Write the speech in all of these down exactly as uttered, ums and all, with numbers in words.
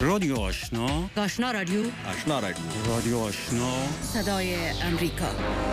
رادیو آشنا، آشنا رادیو، آشنا رادیو، رادیو آشنا، صدای امریکا.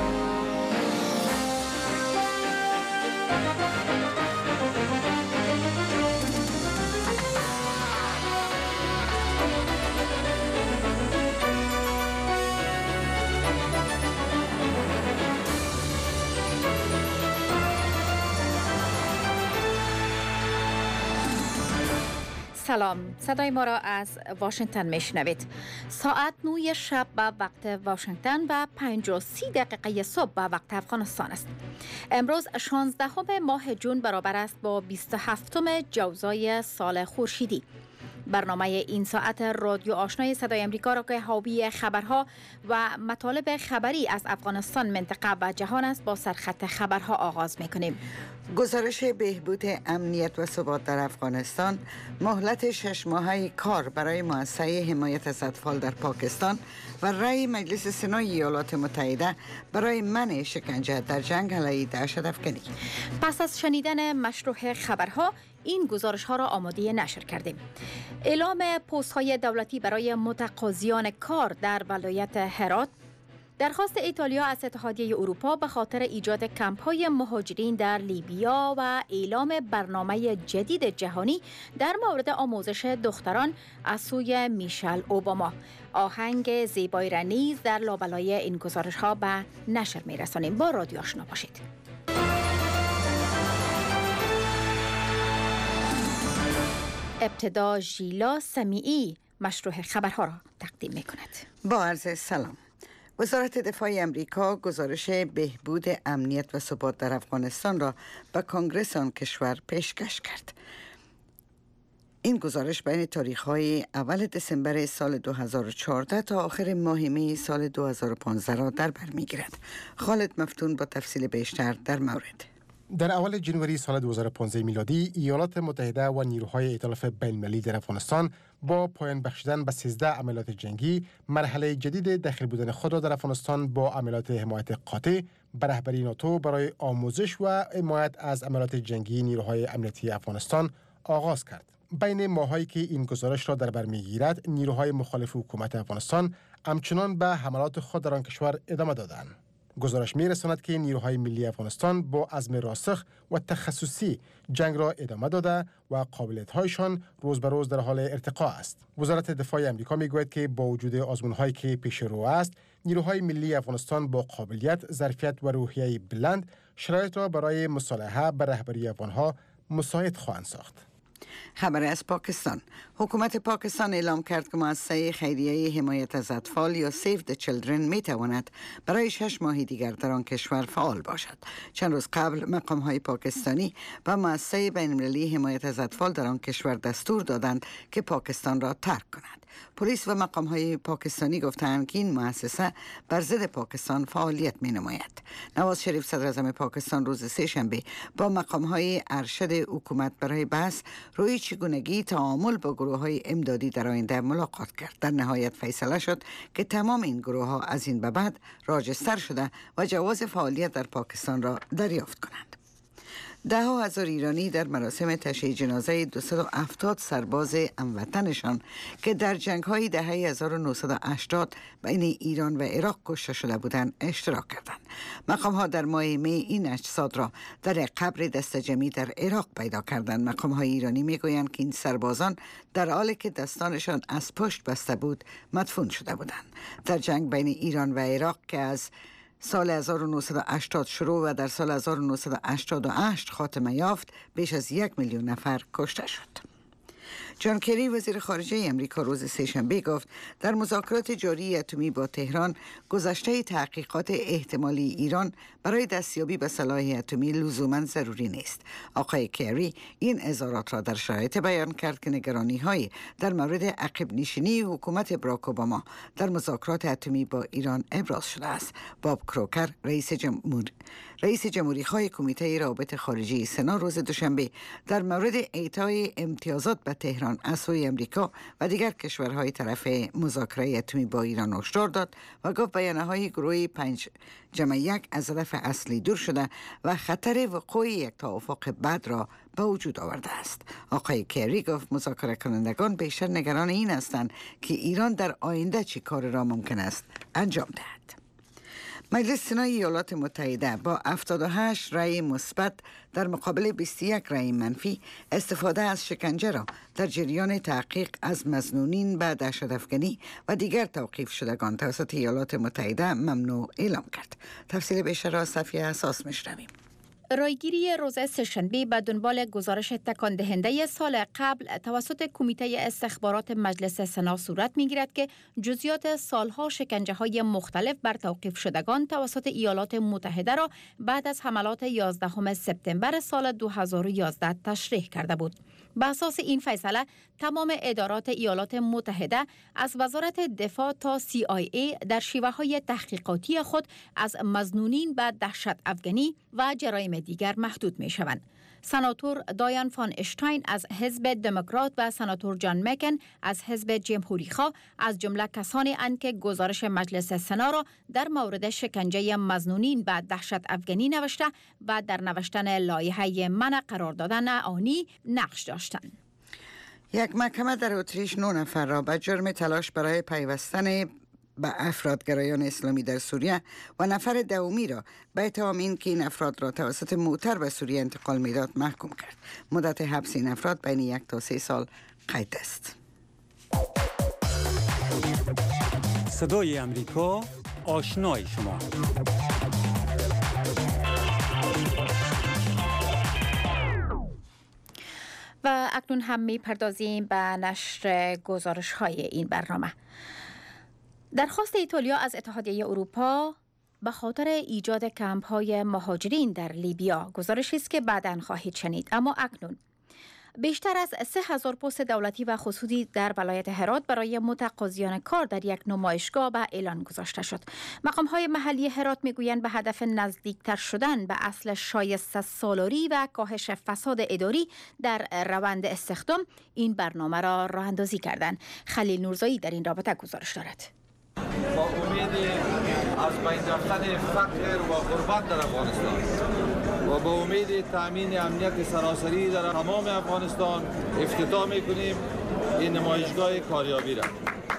سلام، صدای ما را از واشنگتن میشنوید. ساعت نه شب به وقت واشنگتن و پنج و سی دقیقه صبح به وقت افغانستان است. امروز شانزدهم ماه جون برابر است با بیست و هفتم جوزای سال خورشیدی. برنامه این ساعت رادیو آشنای صدای امریکا را که حاوی خبرها و مطالب خبری از افغانستان، منطقه و جهان است، با سرخط خبرها آغاز میکنیم. گزارش بهبود امنیت و ثبات در افغانستان، مهلت شش ماهه کار برای مؤسسه حمایت از اطفال در پاکستان و رأی مجلس سنای ایالات متحده برای منع شکنجه در جنگ علیه دهشت افکنی. پس از شنیدن مشروع خبرها، این گزارش ها را آماده نشر کردیم. اعلام پست های دولتی برای متقاضیان کار در ولایت هرات، درخواست ایتالیا از اتحادیه اروپا به خاطر ایجاد کمپ های مهاجرین در لیبیا و اعلام برنامه جدید جهانی در مورد آموزش دختران از سوی میشل اوباما. آهنگ زیبایی را نیز در لابلای این گزارش ها به نشر می رسانیم. با رادیو آشنا باشید. ابتدا ژیلا سمیعی مشروع خبرها را تقدیم می کند. با عرض سلام. وزارت دفاع امریکا گزارش بهبود امنیت و ثبات در افغانستان را به کنگره آن کشور پیشکش کرد. این گزارش بین تاریخ‌های اول دسامبر سال دو هزار و چهارده تا آخر ماه می سال دو هزار و پانزده را در بر می‌گیرد. خالد مفتون با تفصیل بیشتر در مورد. در اول جنوری سال دو هزار و پانزده میلادی، ایالات متحده و نیروهای ائتلاف بین‌المللی در افغانستان با پایان بخشیدن به سیزده عملیات جنگی، مرحله جدید داخل بودن خود را در افغانستان با عملیات حمایت قاطع به رهبری ناتو برای آموزش و حمایت از عملیات جنگی نیروهای امنیتی افغانستان آغاز کرد. بین ماهایی که این گزارش را در بر می‌گیرد، نیروهای مخالف حکومت افغانستان همچنان به حملات خود در آن کشور ادامه دادند. گزارش می‌رساند که نیروهای ملی افغانستان با عزم راسخ و تخصصی جنگ را ادامه داده و قابلیت‌هایشان روز به روز در حال ارتقا است. وزارت دفاع آمریکا می‌گوید که با وجود آزمون‌هایی که پیش رو است، نیروهای ملی افغانستان با قابلیت، ظرفیت و روحیه بلند شرایط را برای مصالحه به رهبری افغان‌ها مساعد خواهند ساخت. خبر از پاکستان. حکومت پاکستان اعلام کرد که مؤسسه خیریه حمایت از اطفال یا سیو د چیلدرن می تواند برای شش ماه دیگر در آن کشور فعال باشد. چند روز قبل مقام های پاکستانی و مؤسسه بین المللی حمایت از اطفال در آن کشور دستور دادند که پاکستان را ترک کند. پلیس و مقام های پاکستانی گفتند که این مؤسسه بر ضد پاکستان فعالیت می نماید. نواز شریف صدر اعظم پاکستان روز سه شنبه با مقام های ارشد حکومت برای بحث روی چگونگی تعامل با گروه های امدادی در آینده ملاقات کرد. در نهایت فیصله شد که تمام این گروه ها از این به بعد راجستر شده و جواز فعالیت در پاکستان را دریافت کنند. ده ها هزار ایرانی در مراسم تشییع جنازه دویست و هفتاد سرباز هموطنشان که در جنگ‌های دهه هزار و نهصد و هشتاد بین ایران و عراق کشته شده بودند اشتراک کردند. مقام‌ها در ماه می این اجساد را در قبر دستجمعی در عراق پیدا کردند. مقام‌های ایرانی می‌گویند که این سربازان در حالی که دستانشان از پشت بسته بود مدفون شده بودند. در جنگ بین ایران و عراق که از سال هزار و نهصد و هشتاد شروع و در سال هزار و نهصد و هشتاد و هشت خاتمه یافت، بیش از یک میلیون نفر کشته شد. جان کری وزیر خارجه امریکا روز سه‌شنبه گفت در مذاکرات جاری اتمی با تهران گذشته تحقیقات احتمالی ایران برای دستیابی به سلاح اتمی لزوما ضروری نیست. آقای کری این اظهارات را در شرایط بیان کرد که نگرانی‌های در مورد عقب نشینی حکومت براک اوباما در مذاکرات اتمی با ایران ابراز شده است. باب کروکر رئیس جمهور رئیس جمهوری خواه کمیته روابط خارجی سنا روز دوشنبه در مورد اعطای امتیازات به تهران از سوی امریکا و دیگر کشورهای طرف مذاکره اتمی با ایران هشدار داد و گفت بیانیه‌های گروه پنج جمع یک از هدف اصلی دور شده و خطر وقوع یک توافق بد را به وجود آورده است. آقای کری گفت مذاکره کنندگان بیشتر نگران این هستند که ایران در آینده چی کار را ممکن است انجام دهد. مجلس سنای ایالات متحده با هفتاد و هشت رأی مثبت در مقابل بیست و یک رأی منفی استفاده از شکنجه را در جریان تحقیق از مظنونین به دهشت‌افکنی و دیگر توقیف شدگان توسط ایالات متحده ممنوع اعلام کرد. تفصیل بیشتر را صفیه اساس میشنویم. رایگیری روز سه‌شنبه به دنبال گزارش تکان دهنده سال قبل توسط کمیته استخبارات مجلس سنا صورت می‌گیرد که جزئیات سالها شکنجه‌های مختلف بر توقیف شدگان توسط ایالات متحده را بعد از حملات یازدهم سپتامبر سال دو هزار و یازده تشریح کرده بود. به اساس این فیصله تمام ادارات ایالات متحده از وزارت دفاع تا سی آی ای در شیوه‌های تحقیقاتی خود از مظنونین به دهشت افغانی و جرایم دیگر محدود می شوند. سناتور دایان فان اشتاین از حزب دموکرات و سناتور جان مکن از حزب جمهوری‌خواه از جمله کسانی اند که گزارش مجلس سنا را در مورد شکنجه مظنونین به دهشت افغانی نوشته و در نوشتن لایحه منع قرار دادن آنی نقش داشتند. یک محکمه در اتریش نه نفر را به جرم تلاش برای پیوستن به افرادگرایان اسلامی در سوریه و نفر دومی را به اتهام این که این افراد را توسط موتر به سوریه انتقال میداد محکوم کرد. مدت حبس این افراد بین یک تا سه سال قید است. صدای امریکا، آشنای شما. و اکنون هم می پردازیم به نشر گزارش های این برنامه. درخواست ایتالیا از اتحادیه اروپا به خاطر ایجاد کمپ های مهاجرین در لیبیا گزارشی است که بعداً خواهید شنید. اما اکنون بیشتر از سه هزار پست دولتی و خصوصی در ولایت هرات برای متقاضیان کار در یک نمایشگاه به اعلان گذاشته شد. مقام‌های محلی هرات میگویند به هدف نزدیکتر شدن به اصل شایسته سالاری و کاهش فساد اداری در روند استخدام این برنامه را راه اندازی کردند. خلیل نورزایی در این رابطه گزارش دارد. با امید از بین رفتن فقر و غربت در افغانستان و با امید تامین امنیت سراسری در تمام افغانستان افتتاح می‌کنیم این نمایشگاه کاریابی را.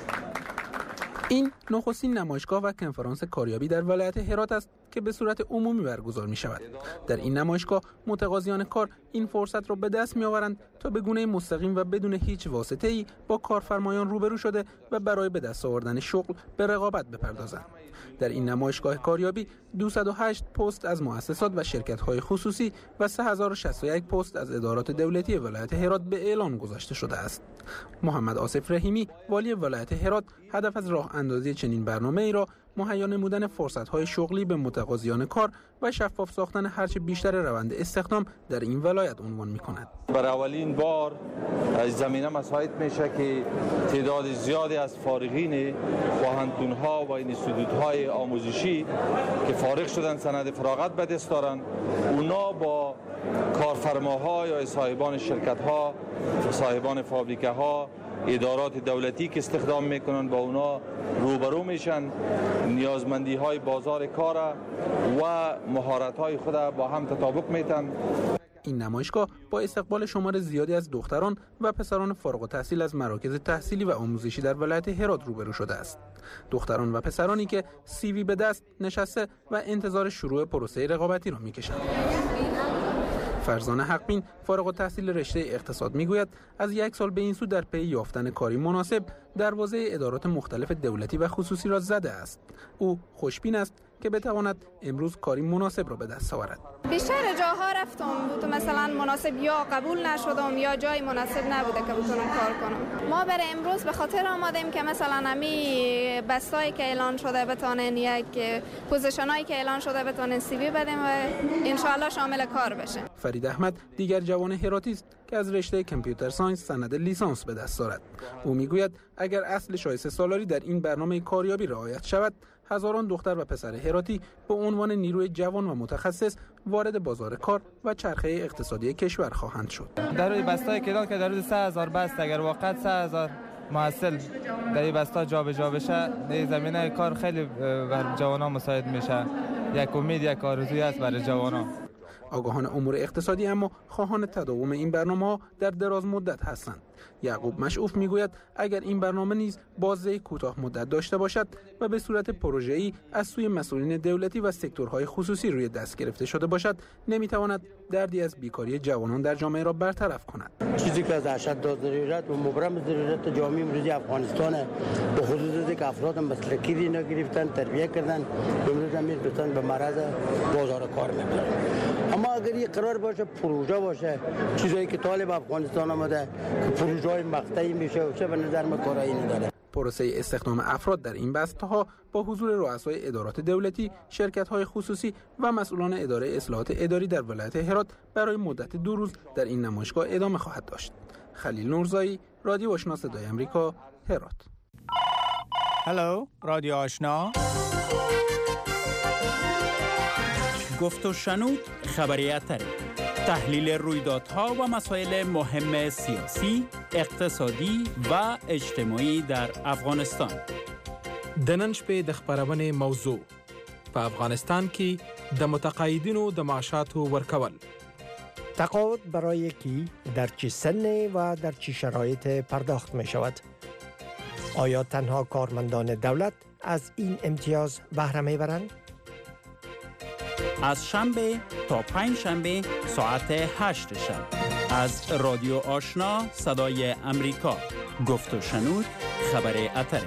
این نخستین نمایشگاه و کنفرانس کاریابی در ولایت هرات است که به صورت عمومی برگزار می شود. در این نمایشگاه متقاضیان کار این فرصت را به دست می آورند تا به گونه مستقیم و بدون هیچ واسطه‌ای با کارفرمایان روبرو شده و برای به دست آوردن شغل به رقابت بپردازند. در این نمایشگاه کاریابی دویست و هشت پست از مؤسسات و شرکت‌های خصوصی و سه هزار و شصت و یک پست از ادارات دولتی ولایت هرات به اعلان گذاشته شده است. محمد آصف رحیمی والی ولایت هرات هدف از راه اندازی چنین برنامه‌ای را مهیا نمودن فرصت‌های شغلی به متقاضیان کار و شفاف ساختن هرچه بیشتر روند استخدام در این ولایت عنوان می‌کند. برای اولین بار زمینه مساعد میشه که تعداد زیادی از فارغین واحدهای و انستیتوت‌های آموزشی که فارغ شدن سند فراغت به دست دارن، اونا با کارفرماها یا صاحبان شرکت‌ها، صاحبان فابریکه‌ها، ادارات دولتی که استخدام میکنن با اونا روبرو میشن، نیازمندی های بازار کار و مهارت های خود با هم تطابق میتن. این نمایشگاه با استقبال شمار زیادی از دختران و پسران فارغ التحصیل از مراکز تحصیلی و آموزشی در ولایت هرات روبرو شده است. دختران و پسرانی که سی وی به دست نشسته و انتظار شروع پروسه رقابتی را میکشند. فرزانه حقبین فارغ التحصیل رشته اقتصاد میگوید از یک سال به این سو در پی یافتن کاری مناسب دروازه ادارات مختلف دولتی و خصوصی را زده است. او خوشبین است که بتواند امروز کاری مناسب را به دست آورد. بیشتر جاها رفتم بود مثلا مناسب یا قبول نشدم یا جای مناسب نبوده که بتونم کار کنم. ما برای امروز به خاطر آمدیم که مثلا امی بستایی که اعلان شده بتونن یک پوزیشنایی که اعلان شده بتونن سی وی بدیم و ان شاء الله شامل کار بشه. فرید احمد دیگر جوان هراتی است که از رشته کامپیوتر ساینس سند لیسانس به دست دارد. او میگوید اگر اصل شایسته سالاری در این برنامه کاریابی رعایت شود، هزاران دختر و پسر هراتی به عنوان نیروی جوان و متخصص وارد بازار کار و چرخه اقتصادی کشور خواهند شد. در روی بستای که که در روز سه هزار بست اگر واقعا سه هزار محصل در این بستا جابجا بشه، در زمینه کار خیلی بر جوانان مساعد میشه. یک امید، یک آرزوی است برای جوانان. آگاهان امور اقتصادی اما خواهان تداوم این برنامه‌ها در دراز مدت هستند. یعقوب مشعوف میگوید اگر این برنامه نیز بازه کوتاه مدت داشته باشد و به صورت پروژه‌ای از سوی مسئولین دولتی و سکتورهای خصوصی روی دست گرفته شده باشد، نمیتواند دردی از بیکاری جوانان در جامعه را برطرف کند. چیزی که از اشد ضرورت و مبرم ضرورت جامعه امروزی افغانستان به خصوص اینکه افراد مسلکی دی نگرفتن، تربیت کردن، امروز هم میرسن به مرز بازار کار میبرن. اما اگر این قرار باشه پروژه باشه، چیزایی که طالب افغانستان آمده که پروژه‌های مقطعی میشه و چه به نظر من کارایی نداره. پروسه استخدام افراد در این بسته‌ها با حضور رؤسای ادارات دولتی، شرکت‌های خصوصی و مسئولان اداره اصلاحات اداری در ولایت هرات برای مدت دو روز در این نمایشگاه ادامه خواهد داشت. خلیل نورزایی، رادیو آشنا صدای آمریکا، هرات. هلو، رادیو آشنا. گفت و شنود خبریاتره. تحلیل رویدادها و مسائل مهم سیاسی، اقتصادی و اجتماعی در افغانستان. دننش په د خبرونه موضوع په افغانستان کې د متقاعدینو د معاشاتو ورکول، تقاعد برای کی در چه سن و در چه شرایط پرداخت می شود؟ آیا تنها کارمندان دولت از این امتیاز بهره می برند؟ از شنبه تا پنج شنبه ساعت هشت شب از رادیو آشنا صدای امریکا. گفت و شنود خبر اتره.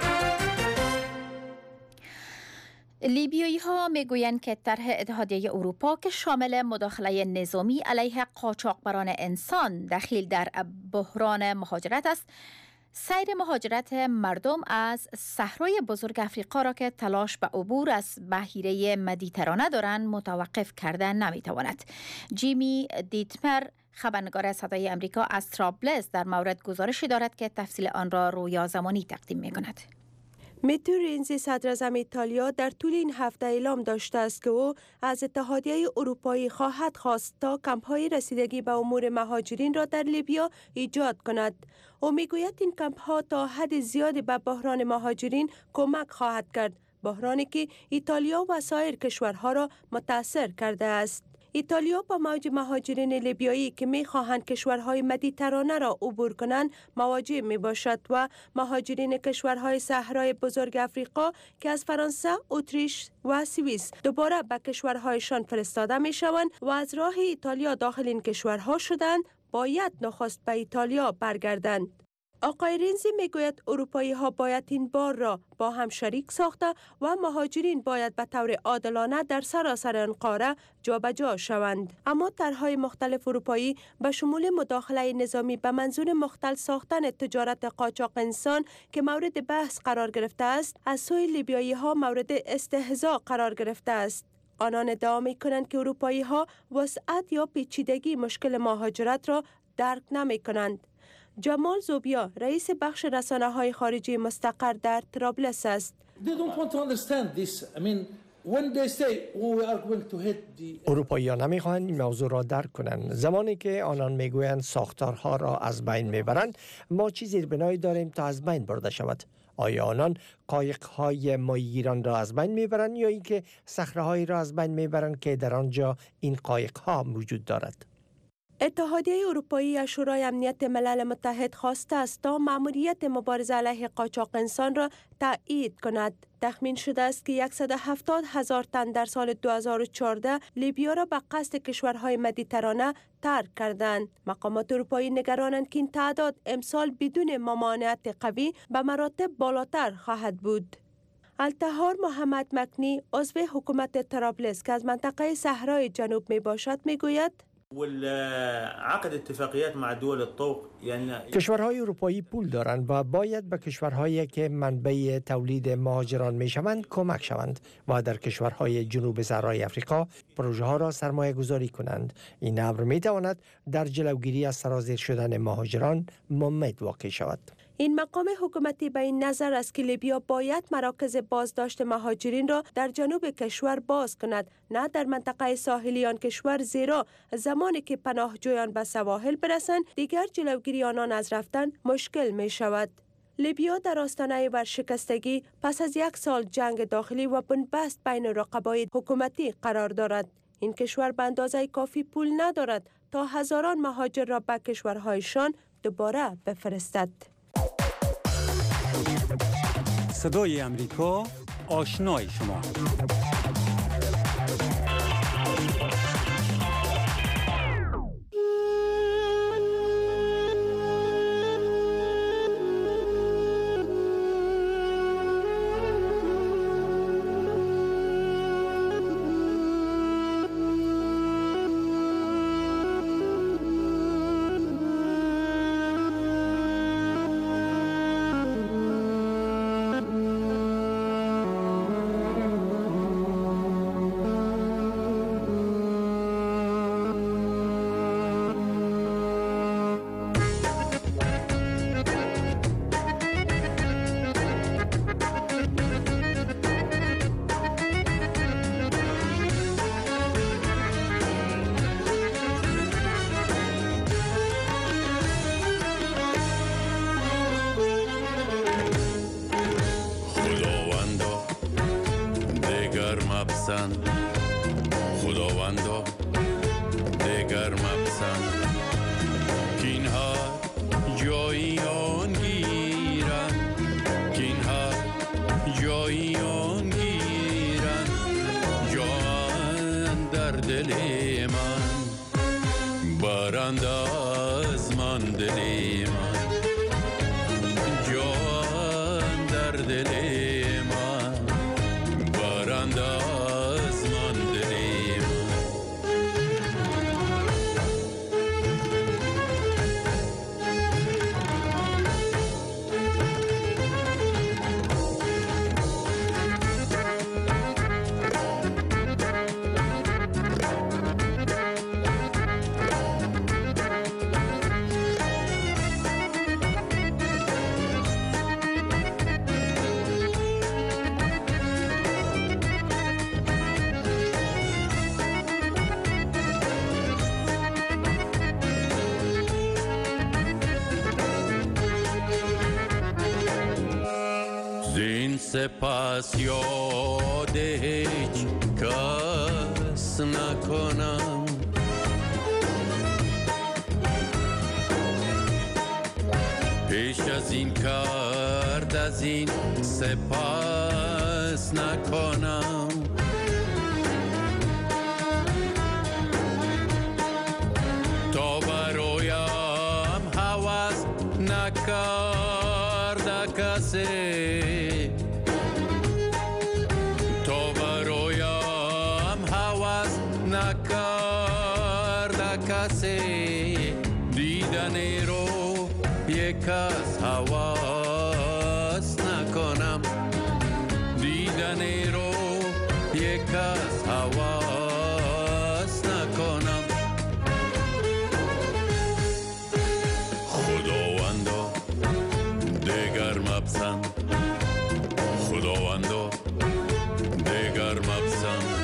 لیبیایی ها می گویند که طرح اتحادیه اروپا که شامل مداخله نظامی علیه قاچاقبران انسان دخیل در بحران مهاجرت است، سیر مهاجرت مردم از صحرای بزرگ افریقا را که تلاش به عبور از بحیره مدیترانه دارند متوقف کردن نمیتواند. جیمی دیتمر، خبرنگار صدای امریکا از ترابلس، در مورد گزارشی دارد که تفصیل آن را رویا زمانی تقدیم می کند. متو رنزی صدراعظم ایتالیا در طول این هفته اعلام داشته است که او از اتحادیه اروپایی خواهد خواست تا کمپ‌های رسیدگی به امور مهاجرین را در لیبیا ایجاد کند. او میگوید این کمپ‌ها تا حد زیادی به بحران مهاجرین کمک خواهد کرد، بحرانی که ایتالیا و سایر کشورها را متاثر کرده است. ایتالیا با موج مهاجرین لیبیایی که می‌خواهند کشورهای مدیترانه را عبور کنند مواجه می‌باشد و مهاجرین کشورهای صحرای بزرگ افریقا که از فرانسه، اتریش و سوئیس دوباره به کشورهایشان فرستاده می‌شوند و از راه ایتالیا داخل این کشورها شدند، باید نخست به ایتالیا برگردند. آقای رنزی میگوید اروپایی ها باید این بار را با هم شریک ساخته و مهاجرین باید به طور عادلانه در سراسر آن قاره جابجا شوند. اما طرح‌های مختلف اروپایی به شمول مداخله نظامی به منظور مختل ساختن تجارت قاچاق انسان که مورد بحث قرار گرفته است، از سوی لیبیایی ها مورد استهزا قرار گرفته است. آنان ادعا می‌کنند که اروپایی ها وسعت یا پیچیدگی مشکل مهاجرت را درک نمی‌کنند. جمال زوبیا، رئیس بخش رسانه‌های خارجی مستقر در ترابلس است. اروپایی‌ها نمی‌خواهند این موضوع را درک کنند. زمانی که آنان میگویند ساختارها را از بین میبرند، ما چیزی بنایی داریم تا از بین برده شود. آیا آنان قایق‌های ماهیگیران را از بین میبرند یا اینکه صخره‌هایی را از بین میبرند که در آنجا این قایق‌ها وجود دارد؟ اتحادیه اروپایی از شورای امنیت ملل متحد خواسته است تا مأموریت مبارزه علیه قاچاق انسان را تأیید کند. تخمین شده است که صد و هفتاد هزار تن در سال دو هزار و چهارده لیبیا را به قصد کشورهای مدیترانه ترک کردند. مقامات اروپایی نگرانند که این تعداد امسال بدون ممانعت قوی به مراتب بالاتر خواهد بود. التهار محمد مکنی، عضو حکومت ترابلس که از منطقه صحرای جنوب می باشد، می گوید والعقد اتفاقیات مع دول الطوق یعنی کشورهای اروپایی پول دارند و باید به کشورهایی که منبع تولید مهاجران میشوند کمک شوند و در کشورهای جنوب صحرای افریقا پروژه ها را سرمایه گذاری کنند. این امر می تواند در جلوگیری از سرازیر شدن مهاجران ممد واقع شود. این مقام حکومتی به این نظر است که لیبیا باید مراکز بازداشت مهاجرین را در جنوب کشور باز کند، نه در منطقه ساحلی آن کشور، زیرا زمانی که پناهجویان به سواحل برسند دیگر جلوگیری آنان از رفتن مشکل می شود. لیبیا در آستانه ورشکستگی پس از یک سال جنگ داخلی و بنبست بین رقبای حکومتی قرار دارد. این کشور به اندازه کافی پول ندارد تا هزاران مهاجر را به کشورهایشان دوباره بفرستد. صدای امریکا، آشنای شما. خداوندا دگر مپسند که اینها جایی آن گیرن که اینها جایی آن گیرن جان در دل من برند از من دل من جان در دل من برند از من دل زین سپس یاد هیچ کس نکنم پیش از این کرد از این سپس نکنم تا برایم هوس نکرده کسی تا برایم هوس نکرده کسی دیدن رو یک از هوس نکنم دیدن رو یک از هوس نکنم خداوندا دگر مپسند خداوندا دگر مپسند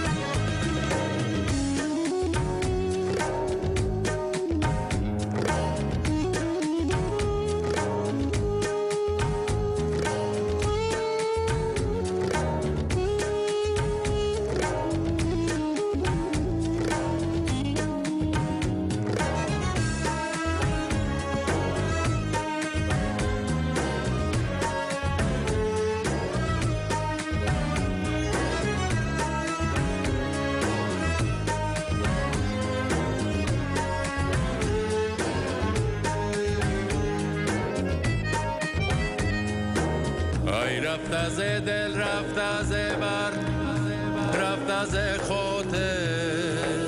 ای رفت از دل رفت از بر رفت از خاطر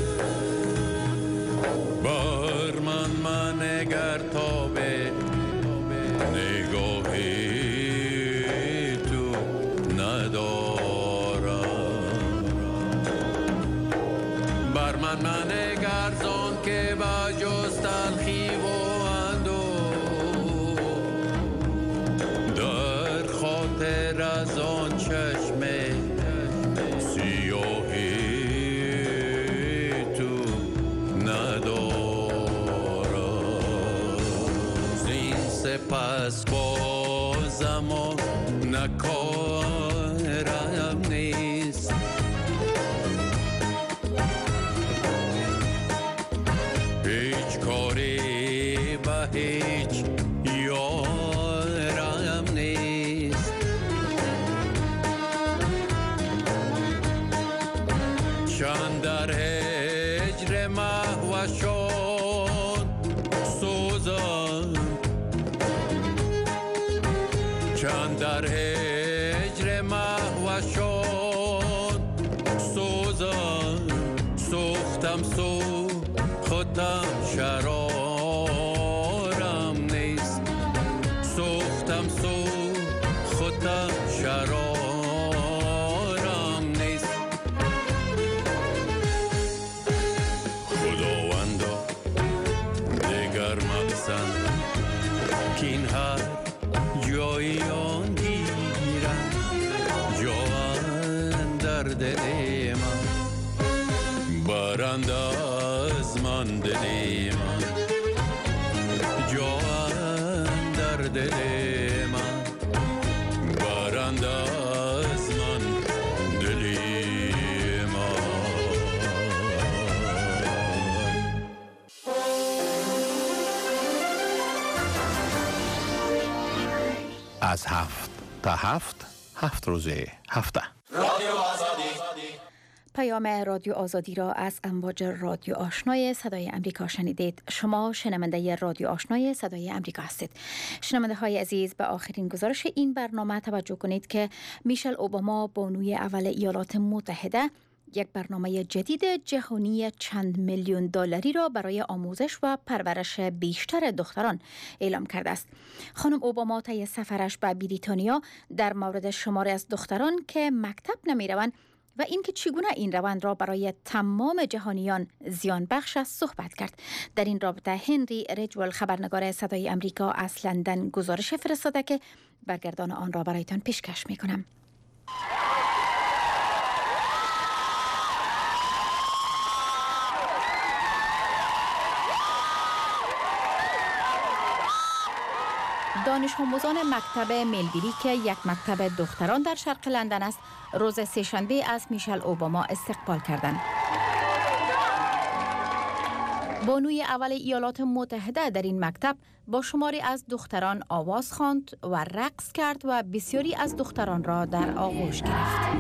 بر من من نگر تا به نگاهی تو ندارم بر من من نگر زان که با جز تلخی و خاطر از آن چشم سیاهی تو ندارم زین سپس با زمان نکارم نیست چند در هجر محو شد سوزان سوختم سو خودم شرارم نیست سوختم سو خودم شرارم نیست خداوندا دیگر مقصد که این هر جایی آن گیرم جوان در دل من برند از من دل من جوان در دل من برند از من دل من از هفت تا هفت هفت روزه هفته رادیو آزادی پیام رادیو آزادی را از امواج رادیو آشنای صدای امریکا شنیدید. شما شنونده رادیو آشنای صدای امریکا هستید. شنونده های عزیز، به آخرین گزارش این برنامه توجه کنید که میشل اوباما بانوی اول ایالات متحده یک برنامه جدید جهانی چند میلیون دلاری را برای آموزش و پرورش بیشتر دختران اعلام کرده است. خانم اوباما طی سفرش به بریتانیا در مورد شماری از دختران که مکتب نمی‌روند و اینکه چگونه این روند را برای تمام جهانیان زیان بخش است صحبت کرد. در این رابطه هنری رجول خبرنگار صدای امریکا از لندن گزارش فرستاده که برگردان آن را برایتان پیشکش می‌کنم. دانش آموزان مکتب ملبری که یک مکتب دختران در شرق لندن است، روز سه‌شنبه از میشل اوباما استقبال کردند. بانوی اول ایالات متحده در این مکتب با شماری از دختران آواز خواند و رقص کرد و بسیاری از دختران را در آغوش گرفت.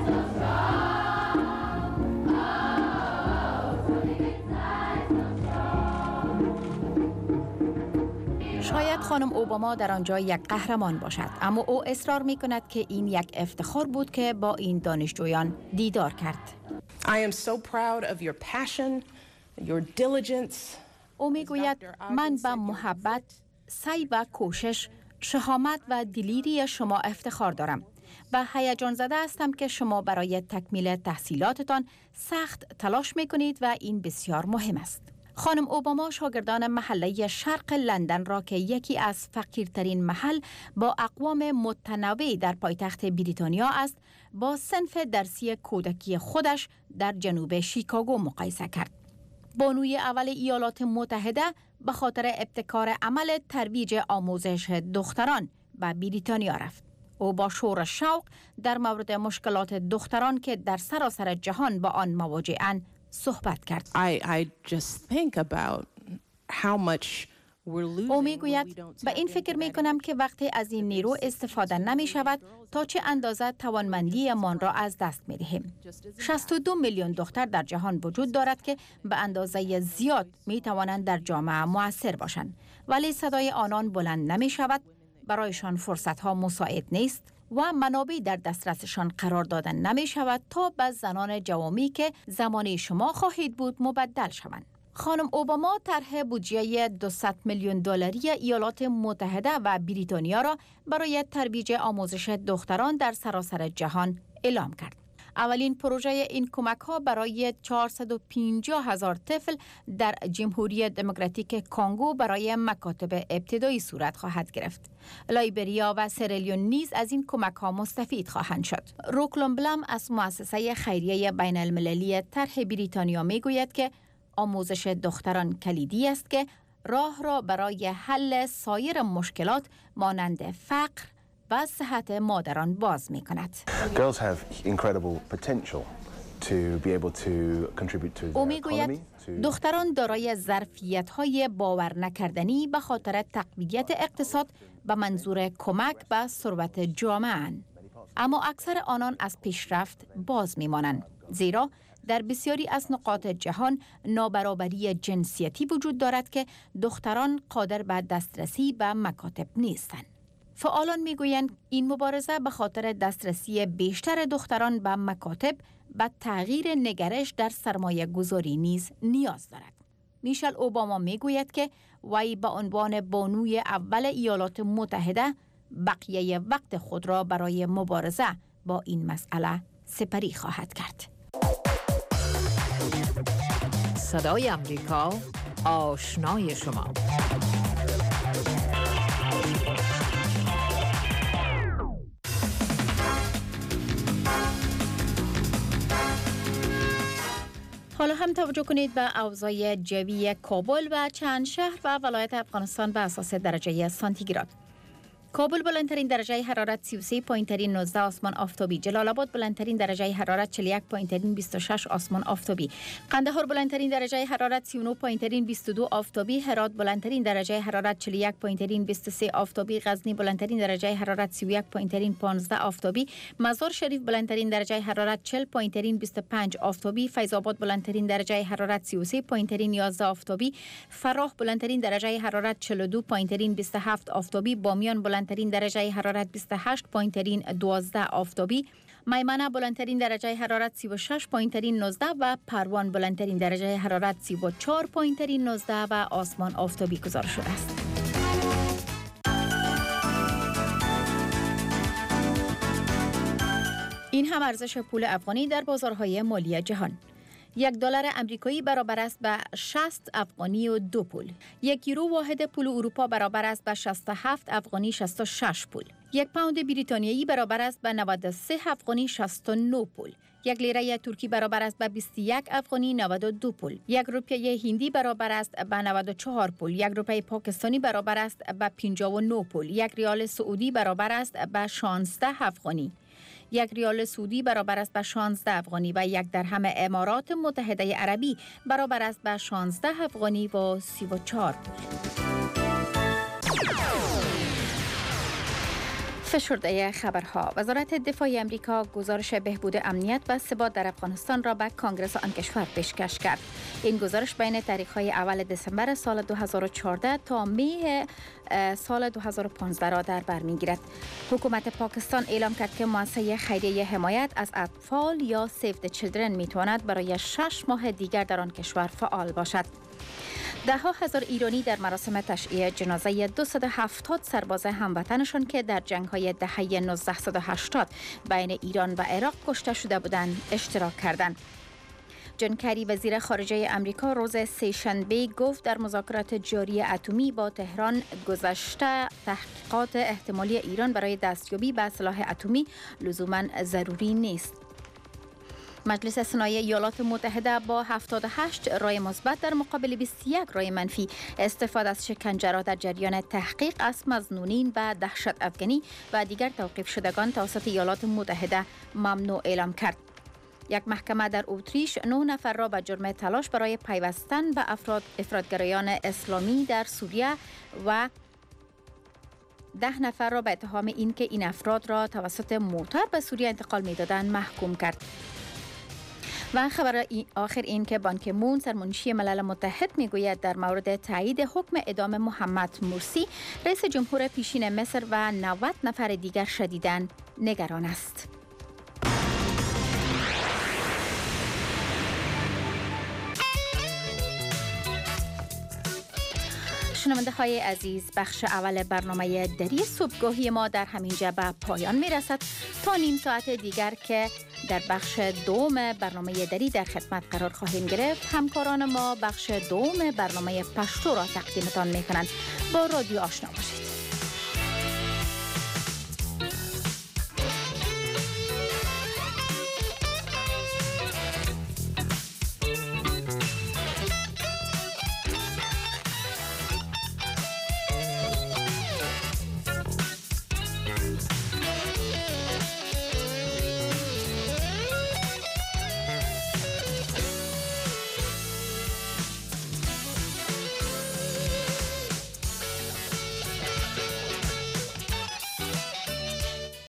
شاید خانم اوباما در آنجا یک قهرمان باشد، اما او اصرار می کند که این یک افتخار بود که با این دانشجویان دیدار کرد. I am so proud of your passion, your diligence. او می گوید من به محبت، سعی و کوشش، شهامت و دلیری شما افتخار دارم و هیجان زده هستم که شما برای تکمیل تحصیلاتتان سخت تلاش می کنید و این بسیار مهم است. خانم اوباما شاگردان محله شرق لندن را که یکی از فقیرترین محل با اقوام متنوعی در پایتخت بریتانیا است، با صنف درسی کودکی خودش در جنوب شیکاگو مقایسه کرد. بانوی اول ایالات متحده به خاطر ابتکار عمل ترویج آموزش دختران به بریتانیا رفت. او با شور شوق در مورد مشکلات دختران که در سراسر جهان با آن مواجه‌اند صحبت کرد. I, I just think about how much we're losing. او میگوید به این فکر می کنم که وقتی از این نیرو استفاده نمی شود تا چه اندازه توانمندی من را از دست می دهیم. شصت و دو میلیون دختر در جهان وجود دارد که به اندازه زیاد می توانند در جامعه مؤثر باشند، ولی صدای آنان بلند نمی شود، برایشان فرصت ها مساعد نیست و منابع در دسترسشان قرار دادن نمی شود تا به زنان جوامی که زمانی شما خواهید بود مبدل شوند. خانم اوباما طرح بودجه دویست میلیون دلاری ایالات متحده و بریتانیا را برای ترویج آموزش دختران در سراسر جهان اعلام کرد. اولین پروژه این کمک ها برای چهارصد و پنجاه هزار طفل در جمهوری دموکراتیک کنگو برای مکاتب ابتدایی صورت خواهد گرفت. لایبریا و سرلیون نیز از این کمک ها مستفید خواهند شد. روکلون بلم از مؤسسه خیریه بین المللی طرح بریتانیا می گوید که آموزش دختران کلیدی است که راه را برای حل سایر مشکلات مانند فقر و صحت مادران باز می کند. او می گوید دختران دارای ظرفیت های باور نکردنی به خاطر تقویت اقتصاد به منظور کمک به ثروت جامعه اند. اما اکثر آنان از پیشرفت باز می مانند، زیرا در بسیاری از نقاط جهان نابرابری جنسیتی وجود دارد که دختران قادر به دسترسی به مکاتب نیستند. فعالان میگویند این مبارزه به خاطر دسترسی بیشتر دختران به مکاتب و تغییر نگرش در سرمایه گذاری نیز نیاز دارد. میشل اوباما میگوید که وی به عنوان بانوی اول ایالات متحده بقیه وقت خود را برای مبارزه با این مسئله سپری خواهد کرد. صدای امریکا، آشنای شما. حالا هم توجه کنید به اوضاع جوی کابل و چند شهر و ولایت افغانستان به اساس درجه سانتیگراد. کابل بلندترین درجه حرارت سی و سه پوینت نوزده آسمان آفتابی، جلال آباد بلندترین درجه حرارت چهل و یک پوینت بیست و شش آسمان آفتابی، قندهار بلندترین درجه حرارت سی و نه پوینت بیست و دو آفتابی، هرات بلندترین درجه حرارت چهل و یک پوینت بیست و سه آفتابی، غزنی بلندترین درجه حرارت سی و یک پوینت پانزده آفتابی، مزار شریف بلندترین درجه حرارت چهل پوینت بیست و پنج آفتابی، فیض آباد بلندترین درجه حرارت سی و سه پوینت یازده آفتابی، فراه بلندترین درجه حرارت چهل و دو پوینت بیست و هفت آفتابی، بامیان بلندترین درجه حرارت بیست و هشت پوینت دوازده آفتابی، میمنه بلندترین درجه حرارت سی و شش پوینت نوزده و پروان بلندترین درجه حرارت سی و چهار پوینت نوزده و آسمان آفتابی گزارش شده است. این هم ارزش پول افغانی در بازارهای مالی جهان. یک دلار امریکایی برابر است به شصت افغانی و دو پول. یک یورو واحد پول اروپا برابر است به شصت و هفت افغانی شصت و شش پول. یک پوند بریتانیایی برابر است به نود و سه افغانی شصت و نه پول. یک لیره ترکی برابر است به بیست و یک افغانی نود و دو پول. یک روپیه هندی برابر است به نود و چهار پول. یک روپیه پاکستانی برابر است به پنجاه و نه پول. یک ریال سعودی برابر است به شانزده افغانی. یک ریال سعودی برابر است به شانزده افغانی و یک درهم امارات متحده عربی برابر است به شانزده افغانی و سی و چهار پول. فشرده خبرها. وزارت دفاع امریکا گزارش بهبود امنیت و ثبات در افغانستان را به کانگرس آن کشور پیشکش کرد. این گزارش بین تاریخ‌های اول دسامبر سال دو هزار و چهارده تا می سال دو هزار و پانزده را در بر می‌گیرد. حکومت پاکستان اعلام کرد که مؤسسه خیریه حمایت از اطفال یا سیو د چیلدرن می‌تواند برای شش ماه دیگر در آن کشور فعال باشد. ده ها هزار ایرانی در مراسم تشییع جنازه دویست و هفتاد سرباز هموطنشان که در جنگ‌های دهه نوزده و هشتاد بین ایران و عراق کشته شده بودند اشتراک کردند. جان کری وزیر خارجه امریکا روز سه‌شنبه گفت در مذاکرات جاری اتمی با تهران گذشته تحقیقات احتمالی ایران برای دستیابی به سلاح اتمی لزوما ضروری نیست. مجلس صنایع ایالات متحده با هفتاد و هشت رای مثبت در مقابل بیست و یک رای منفی استفاده از شکنجه را در جریان تحقیق از مظنونین و دهشت افغانی و دیگر توقیف شدگان توسط ایالات متحده ممنوع اعلام کرد. یک محکمه در اتریش نه نفر را به جرم تلاش برای پیوستن به افراد افراطگرایان اسلامی در سوریه و ده نفر را به اتهام اینکه این افراد را توسط موتر به سوریه انتقال می‌دادند محکوم کرد. و خبر آخر این که بانک مون سرمنشی ملل متحد میگوید در مورد تایید حکم اعدام محمد مرسی رئیس جمهور پیشین مصر و نود نفر دیگر شدیداً نگران است. شنونده های عزیز، بخش اول برنامه دری صبحگاهی ما در همینجا به پایان می رسد تا نیم ساعت دیگر که در بخش دوم برنامه دری در خدمت قرار خواهیم گرفت. همکاران ما بخش دوم برنامه پشتو را تقدیمتان می کنند. با رادیو آشنا باشید.